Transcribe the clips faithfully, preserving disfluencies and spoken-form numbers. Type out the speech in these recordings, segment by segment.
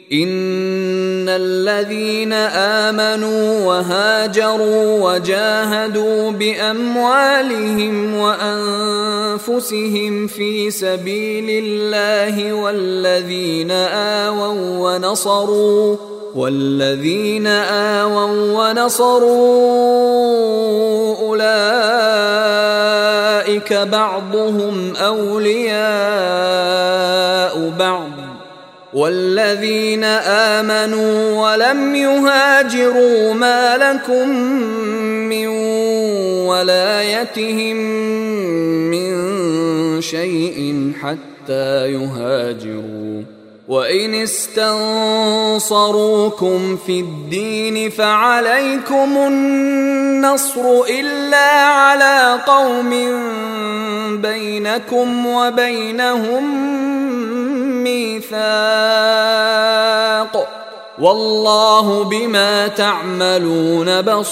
إن الذين آمنوا وهاجروا وجاهدوا بأموالهم وأنفسهم في سبيل الله والذين آووا ونصروا والذين آووا ونصروا أولئك بعضهم أولياء بعض والذين آمنوا ولم يهاجروا ما لكم من ولايتهم من شيء حتى يهاجروا وإن استنصروكم في الدين فعليكم النصر إلا على قوم بينكم وبينهم ميثاق والله بما تعملون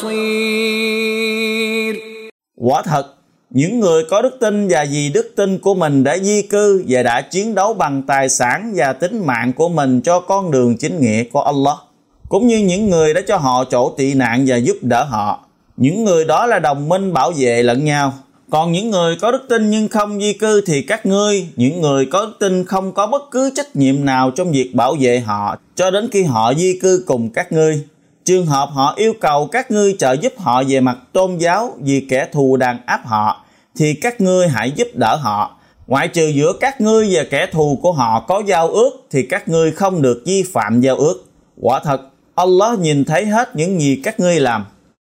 بصير. Quả thật, những người có đức tin và vì đức tin của mình đã di cư và đã chiến đấu bằng tài sản và tính mạng của mình cho con đường chính nghĩa của Allah, cũng như những người đã cho họ chỗ tị nạn và giúp đỡ họ. Những người đó là đồng minh bảo vệ lẫn nhau. Còn những người có đức tin nhưng không di cư thì các ngươi, những người có đức tin không có bất cứ trách nhiệm nào trong việc bảo vệ họ cho đến khi họ di cư cùng các ngươi. Trường hợp họ yêu cầu các ngươi trợ giúp họ về mặt tôn giáo vì kẻ thù đàn áp họ, thì các ngươi hãy giúp đỡ họ. Ngoại trừ giữa các ngươi và kẻ thù của họ có giao ước thì các ngươi không được vi phạm giao ước. Quả thật, Allah nhìn thấy hết những gì các ngươi làm.